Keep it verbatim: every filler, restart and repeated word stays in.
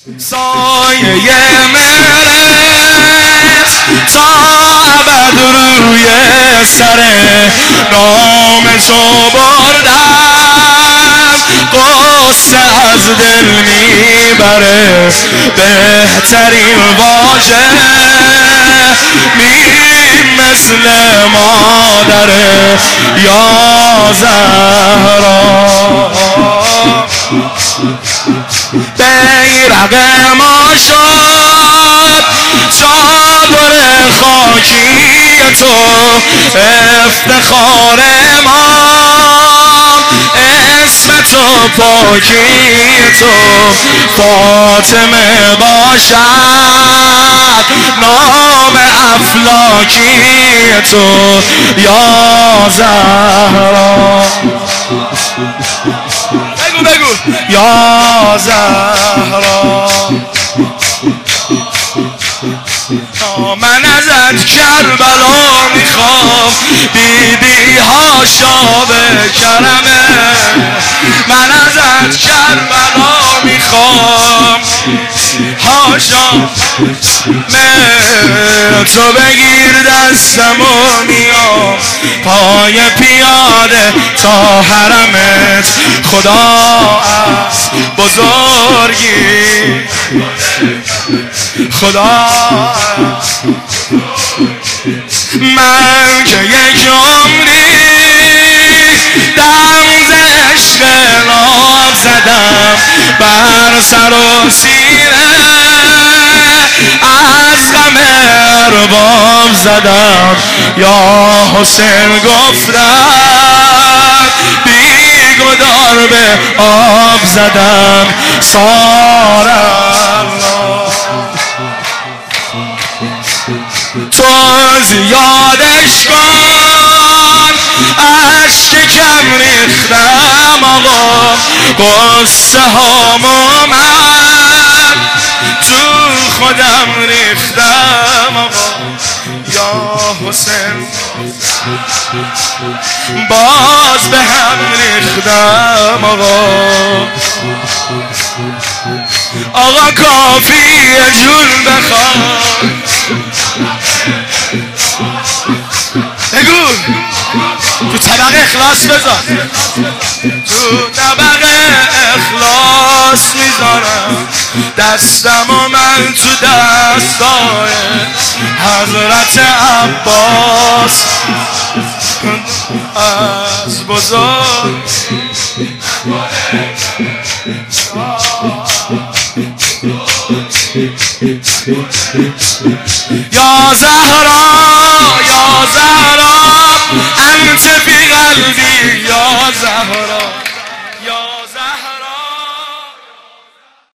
سایه مرس تا ابد روی سره نام تو بردم قصه از دل میبره بهترین واژه میم مثل مادره یا زهرا بیرق ما شد چادر خاکی تو افتخار ما اسم تو پاکی تو فاطمه باشد نام افلاکی تو یا زهرا بگو بگو یا زهرا من ازت کربلا میخوام بیبی ها شاب کرمه من ازت کربلا میخوام هاشا تو بگیر دستمو میام پای پیاده تا حرمت خدا از بزرگی خدا من که یک عمری دم ز عشق ناب زدم بر سر و سینه از غم ارباب زدم یا حسین گفتم بیگدار به آب زدم سارم تو زیادش کن عشق کم ریختم آقا قصه هامو من تو خودم ریختم آقا یا حسین باز به هم ریختم آقا آقا کافیه جون بخواد بگو تو طبق اخلاص بذار تو طبق اخلاص میذارم دستم و من تو دستای حضرت عباس از بزرگ یا زهرا یا زهرا